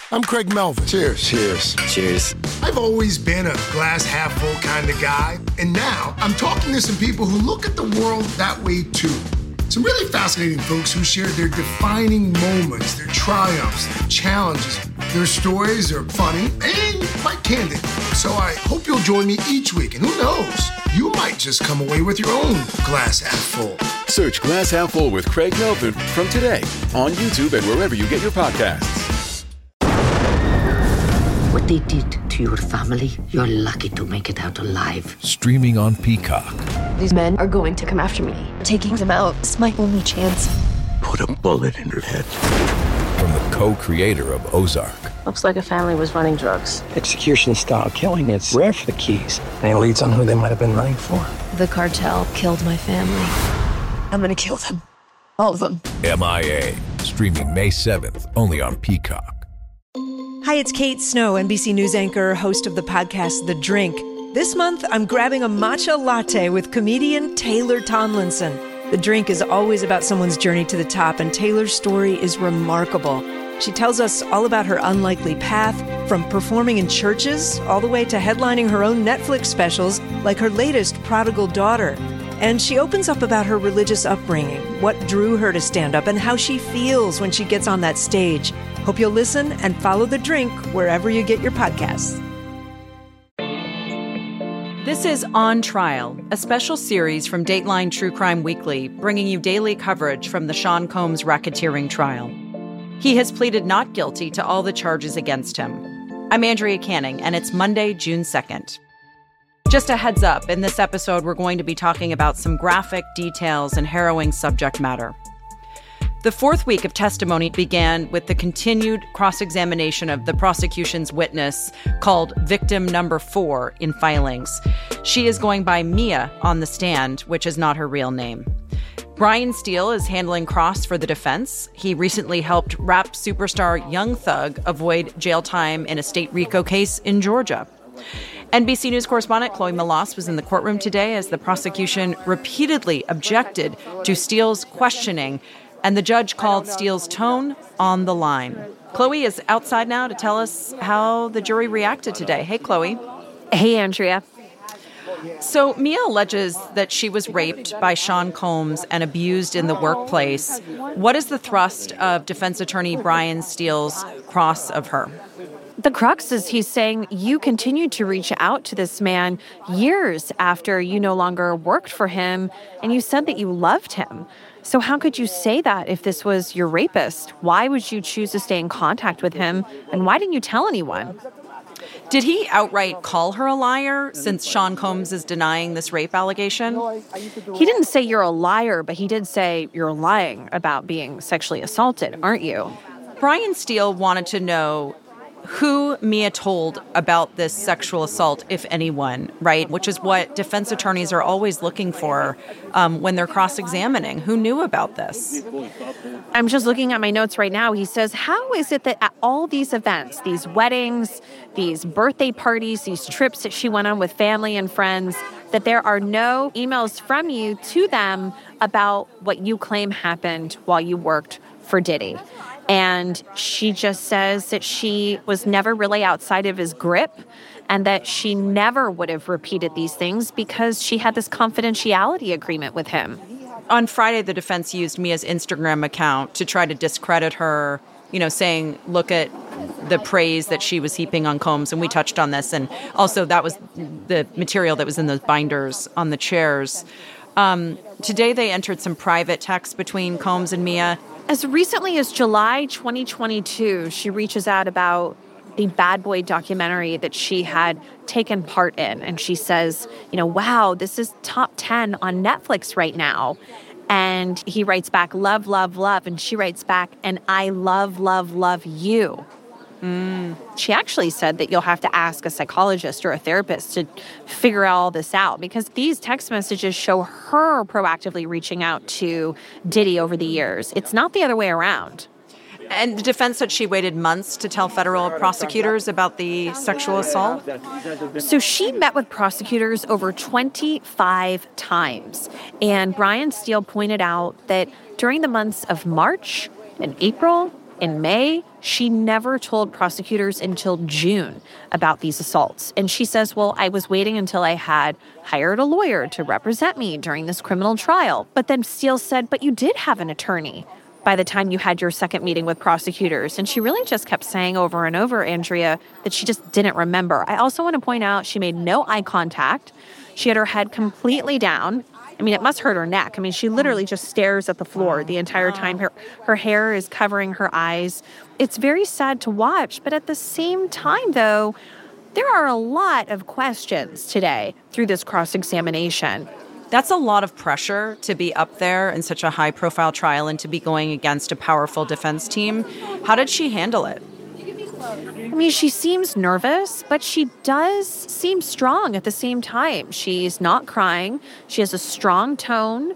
I'm Craig Melvin. Cheers. Cheers. Cheers. I've always been a glass half full kind of guy, and now I'm talking to some people who look at the world that way too. Some really fascinating folks who share their defining moments, their triumphs, their challenges. Their stories are funny and quite candid. So I hope you'll join me each week, and who knows, you might just come away with your own glass half full. Search Glass Half Full with Craig Melvin from today on YouTube and wherever you get your podcasts. What they did to your family, you're lucky to make it out alive. Streaming on Peacock. These men are going to come after me. Taking them out is my only chance. Put a bullet in her head. From the co-creator of Ozark. Looks like a family was running drugs. Execution-style killing, it's rare for the Keys. And it leads on who they might have been running for. The cartel killed my family. I'm gonna kill them. All of them. MIA. Streaming May 7th, only on Peacock. Hi, it's Kate Snow, NBC News anchor, host of the podcast The Drink. This month, I'm grabbing a matcha latte with comedian Taylor Tomlinson. The Drink is always about someone's journey to the top, and Taylor's story is remarkable. She tells us all about her unlikely path, from performing in churches all the way to headlining her own Netflix specials, like her latest, Prodigal Daughter. And she opens up about her religious upbringing, what drew her to stand up, and how she feels when she gets on that stage. Hope you'll listen and follow The Drink wherever you get your podcasts. This is On Trial, a special series from Dateline True Crime Weekly, bringing you daily coverage from the Sean Combs racketeering trial. He has pleaded not guilty to all the charges against him. I'm Andrea Canning, and it's Monday, June 2nd. Just a heads up, in this episode, we're going to be talking about some graphic details and harrowing subject matter. The fourth week of testimony began with the continued cross-examination of the prosecution's witness called Victim Number 4 in filings. She is going by Mia on the stand, which is not her real name. Brian Steele is handling cross for the defense. He recently helped rap superstar Young Thug avoid jail time in a state RICO case in Georgia. NBC News correspondent Chloe Melas was in the courtroom today as the prosecution repeatedly objected to Steele's questioning, and the judge called Steele's tone on the line. Chloe is outside now to tell us how the jury reacted today. Hey, Chloe. Hey, Andrea. So Mia alleges that she was raped by Sean Combs and abused in the workplace. What is the thrust of defense attorney Brian Steele's cross of her? The crux is he's saying you continued to reach out to this man years after you no longer worked for him, and you said that you loved him. So how could you say that if this was your rapist? Why would you choose to stay in contact with him, and why didn't you tell anyone? Did he outright call her a liar, since Sean Combs is denying this rape allegation? He didn't say you're a liar, but he did say you're lying about being sexually assaulted, aren't you? Brian Steele wanted to know who Mia told about this sexual assault, if anyone, right? Which is what defense attorneys are always looking for when they're cross-examining. Who knew about this? I'm just looking at my notes right now. He says, how is it that at all these events, these weddings, these birthday parties, these trips that she went on with family and friends, that there are no emails from you to them about what you claim happened while you worked for Diddy? And she just says that she was never really outside of his grip and that she never would have repeated these things because she had this confidentiality agreement with him. On Friday, the defense used Mia's Instagram account to try to discredit her, saying, look at the praise that she was heaping on Combs. And we touched on this. And also that was the material that was in those binders on the chairs. Today, they entered some private texts between Combs and Mia. As recently as July 2022, she reaches out about the Bad Boy documentary that she had taken part in. And she says, wow, this is top 10 on Netflix right now. And he writes back, love, love, love. And she writes back, and I love, love, love you. She actually said that you'll have to ask a psychologist or a therapist to figure all this out, because these text messages show her proactively reaching out to Diddy over the years. It's not the other way around. And the defense said she waited months to tell federal prosecutors about the sexual assault? So she met with prosecutors over 25 times. And Brian Steele pointed out that during the months of March and April in May. She never told prosecutors until June about these assaults. And she says, well, I was waiting until I had hired a lawyer to represent me during this criminal trial. But then Steele said, but you did have an attorney by the time you had your second meeting with prosecutors. And she really just kept saying over and over, Andrea, that she just didn't remember. I also want to point out she made no eye contact. She had her head completely down. I mean, it must hurt her neck. I mean, she literally just stares at the floor the entire time. Her hair is covering her eyes. It's very sad to watch. But at the same time, though, there are a lot of questions today through this cross-examination. That's a lot of pressure to be up there in such a high-profile trial and to be going against a powerful defense team. How did she handle it? I mean, she seems nervous, but she does seem strong at the same time. She's not crying. She has a strong tone.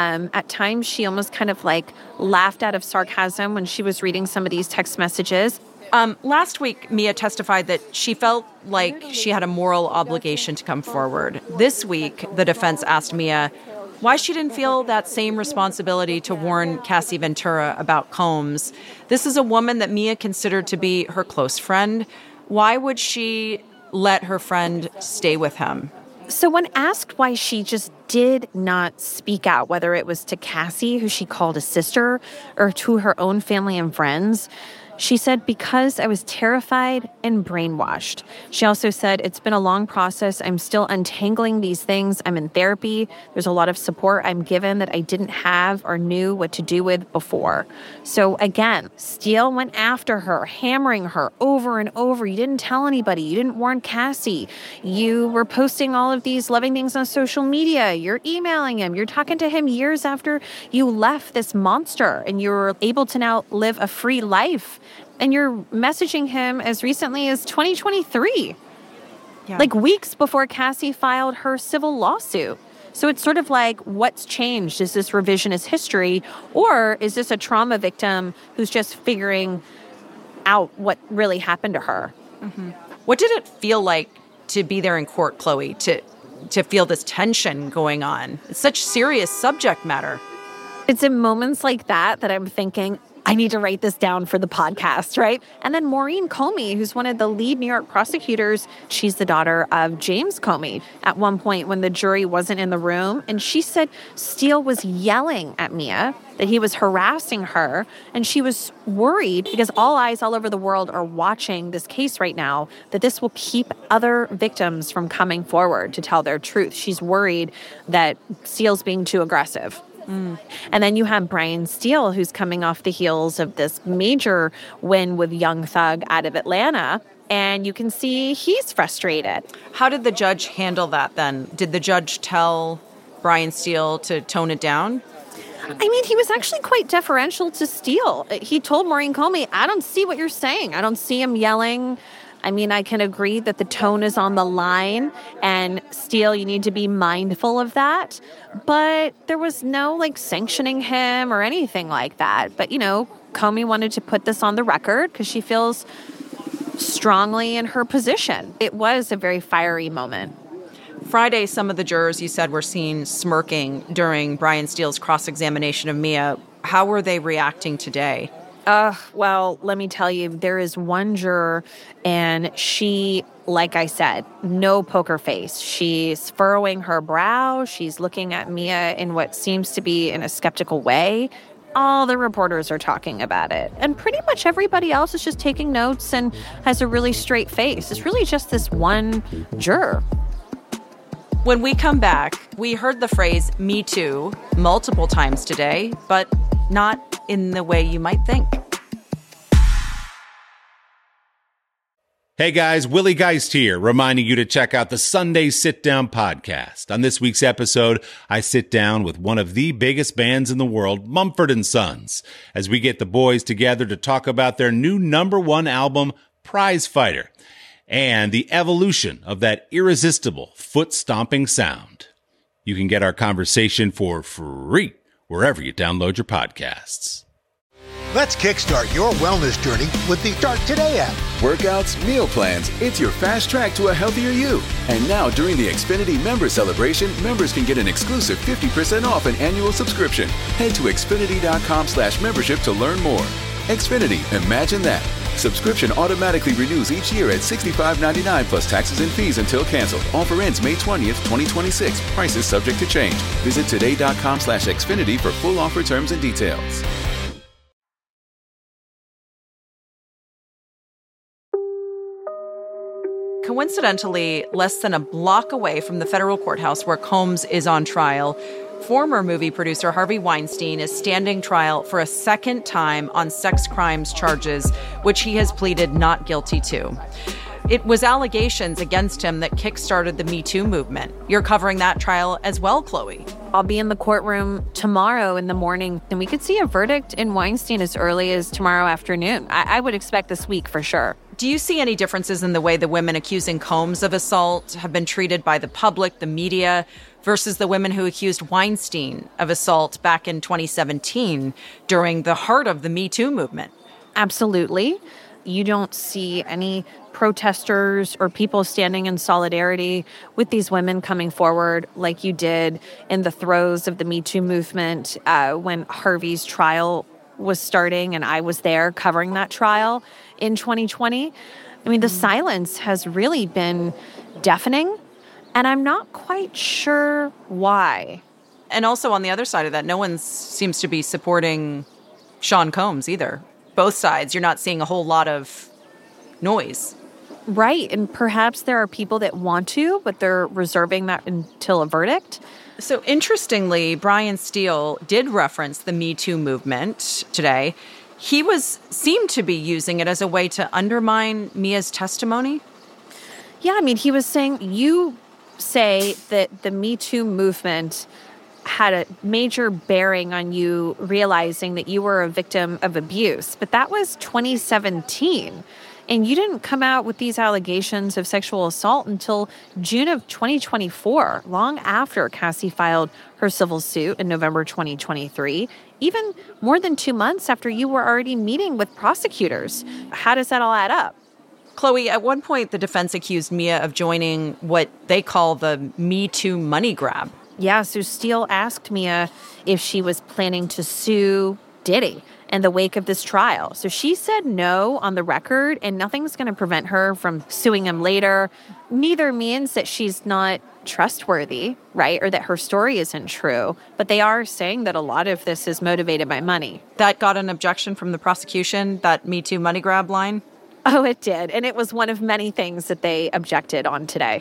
At times, she almost kind of like laughed out of sarcasm when she was reading some of these text messages. Last week, Mia testified that she felt like she had a moral obligation to come forward. This week, the defense asked Mia why she didn't feel that same responsibility to warn Cassie Ventura about Combs. This is a woman that Mia considered to be her close friend. Why would she let her friend stay with him? So when asked why she just did not speak out, whether it was to Cassie, who she called a sister, or to her own family and friends, she said, because I was terrified and brainwashed. She also said, it's been a long process. I'm still untangling these things. I'm in therapy. There's a lot of support I'm given that I didn't have or knew what to do with before. So again, Steele went after her, hammering her over and over. You didn't tell anybody. You didn't warn Cassie. You were posting all of these loving things on social media. You're emailing him. You're talking to him years after you left this monster and you were able to now live a free life. And you're messaging him as recently as 2023, like weeks before Cassie filed her civil lawsuit. So it's sort of like, what's changed? Is this revisionist history? Or is this a trauma victim who's just figuring out what really happened to her? Mm-hmm. What did it feel like to be there in court, Chloe, to feel this tension going on? It's such serious subject matter. It's in moments like that I'm thinking, I need to write this down for the podcast, right? And then Maureen Comey, who's one of the lead New York prosecutors, she's the daughter of James Comey, at one point when the jury wasn't in the room. And she said Steele was yelling at Mia, that he was harassing her. And she was worried because all eyes all over the world are watching this case right now, that this will keep other victims from coming forward to tell their truth. She's worried that Steele's being too aggressive. And then you have Brian Steele, who's coming off the heels of this major win with Young Thug out of Atlanta. And you can see he's frustrated. How did the judge handle that then? Did the judge tell Brian Steele to tone it down? I mean, he was actually quite deferential to Steele. He told Maureen Comey, I don't see what you're saying. I don't see him yelling. I mean, I can agree that the tone is on the line, and Steele, you need to be mindful of that. But there was no, sanctioning him or anything like that. But, Comey wanted to put this on the record because she feels strongly in her position. It was a very fiery moment. Friday, some of the jurors, you said, were seen smirking during Brian Steele's cross-examination of Mia. How were they reacting today? Well, let me tell you, there is one juror, and she, like I said, no poker face. She's furrowing her brow. She's looking at Mia in what seems to be in a skeptical way. All the reporters are talking about it. And pretty much everybody else is just taking notes and has a really straight face. It's really just this one juror. When we come back, we heard the phrase "Me Too" multiple times today, but not in the way you might think. Hey guys, Willie Geist here, reminding you to check out the Sunday Sit Down podcast. On this week's episode, I sit down with one of the biggest bands in the world, Mumford & Sons, as we get the boys together to talk about their new #1 album, Prize Fighter, and the evolution of that irresistible foot-stomping sound. You can get our conversation for free wherever you download your podcasts. Let's kickstart your wellness journey with the Start Today app. Workouts, meal plans, it's your fast track to a healthier you. And now during the Xfinity Member Celebration, members can get an exclusive 50% off an annual subscription. Head to Xfinity.com/membership to learn more. Xfinity, imagine that. Subscription automatically renews each year at $65.99 plus taxes and fees until canceled. Offer ends May 20th, 2026. Prices subject to change. Visit today.com/Xfinity for full offer terms and details. Coincidentally, less than a block away from the federal courthouse where Combs is on trial, former movie producer Harvey Weinstein is standing trial for a second time on sex crimes charges, which he has pleaded not guilty to. It was allegations against him that kickstarted the Me Too movement. You're covering that trial as well, Chloe. I'll be in the courtroom tomorrow in the morning, and we could see a verdict in Weinstein as early as tomorrow afternoon. I would expect this week for sure. Do you see any differences in the way the women accusing Combs of assault have been treated by the public, the media, versus the women who accused Weinstein of assault back in 2017 during the heart of the Me Too movement? Absolutely. You don't see any protesters or people standing in solidarity with these women coming forward like you did in the throes of the Me Too movement when Harvey's trial was starting, and I was there covering that trial in 2020. I mean, the silence has really been deafening, and I'm not quite sure why. And also on the other side of that, no one seems to be supporting Sean Combs either. Both sides, you're not seeing a whole lot of noise. Right, and perhaps there are people that want to, but they're reserving that until a verdict. So interestingly, Brian Steele did reference the Me Too movement today. He seemed to be using it as a way to undermine Mia's testimony. Yeah, I mean, he was saying, you say that the Me Too movement had a major bearing on you realizing that you were a victim of abuse, but that was 2017. And you didn't come out with these allegations of sexual assault until June of 2024, long after Cassie filed her civil suit in November 2023, even more than 2 months after you were already meeting with prosecutors. How does that all add up? Chloe, at one point, the defense accused Mia of joining what they call the Me Too money grab. Yeah, so Steele asked Mia if she was planning to sue Diddy in the wake of this trial. So she said no on the record, and nothing's going to prevent her from suing him later. Neither means that she's not trustworthy, right, or that her story isn't true. But they are saying that a lot of this is motivated by money. That got an objection from the prosecution, that Me Too money grab line? Oh, it did. And it was one of many things that they objected on today.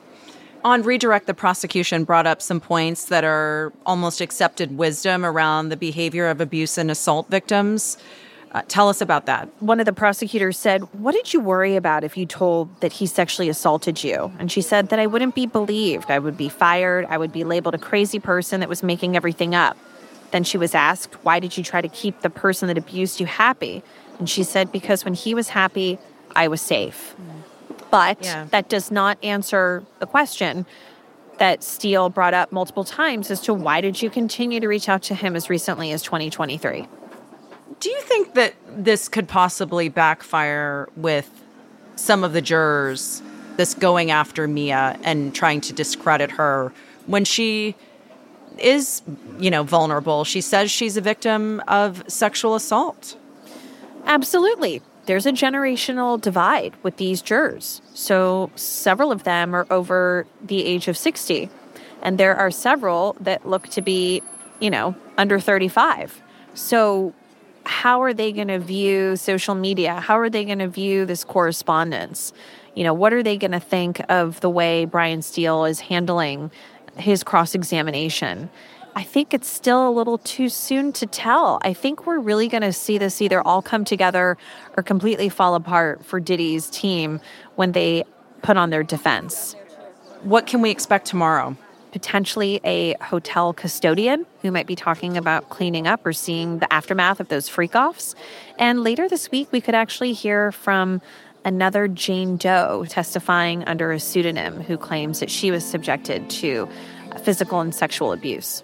On redirect, the prosecution brought up some points that are almost accepted wisdom around the behavior of abuse and assault victims. Tell us about that. One of the prosecutors said, "What did you worry about if you told that he sexually assaulted you?" And she said that I wouldn't be believed. I would be fired. I would be labeled a crazy person that was making everything up. Then she was asked, why did you try to keep the person that abused you happy? And she said, because when he was happy, I was safe. But that does not answer the question that Steele brought up multiple times as to why did you continue to reach out to him as recently as 2023? Do you think that this could possibly backfire with some of the jurors, this going after Mia and trying to discredit her when she is, vulnerable? She says she's a victim of sexual assault. Absolutely. There's a generational divide with these jurors. So several of them are over the age of 60. And there are several that look to be, under 35. So how are they going to view social media? How are they going to view this correspondence? What are they going to think of the way Brian Steele is handling his cross-examination? I think it's still a little too soon to tell. I think we're really going to see this either all come together or completely fall apart for Diddy's team when they put on their defense. What can we expect tomorrow? Potentially a hotel custodian who might be talking about cleaning up or seeing the aftermath of those freak-offs. And later this week, we could actually hear from another Jane Doe testifying under a pseudonym who claims that she was subjected to physical and sexual abuse.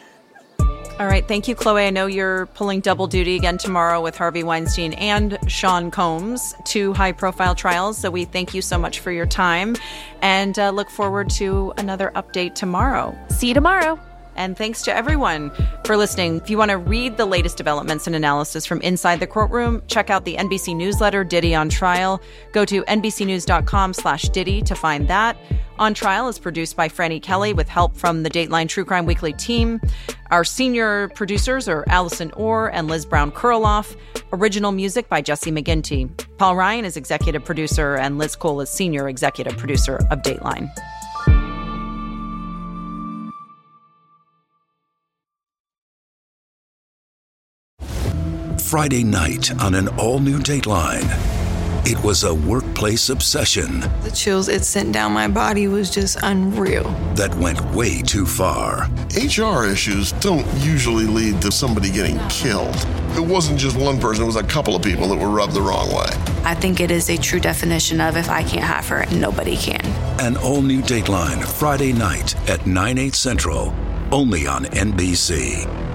All right. Thank you, Chloe. I know you're pulling double duty again tomorrow with Harvey Weinstein and Sean Combs, two high-profile trials. So we thank you so much for your time and look forward to another update tomorrow. See you tomorrow. And thanks to everyone for listening. If you want to read the latest developments and analysis from inside the courtroom, check out the NBC newsletter, Diddy on Trial. Go to nbcnews.com/Diddy to find that. On Trial is produced by Franny Kelly with help from the Dateline True Crime Weekly team. Our senior producers are Allison Orr and Liz Brown-Kurloff. Original music by Jesse McGinty. Paul Ryan is executive producer, and Liz Cole is senior executive producer of Dateline. Friday night on an all-new Dateline. It was a workplace obsession. The chills it sent down my body was just unreal. That went way too far. HR issues don't usually lead to somebody getting killed. It wasn't just one person, it was a couple of people that were rubbed the wrong way. I think it is a true definition of if I can't have her, nobody can. An all-new Dateline, Friday night at 9/8 Central, only on NBC.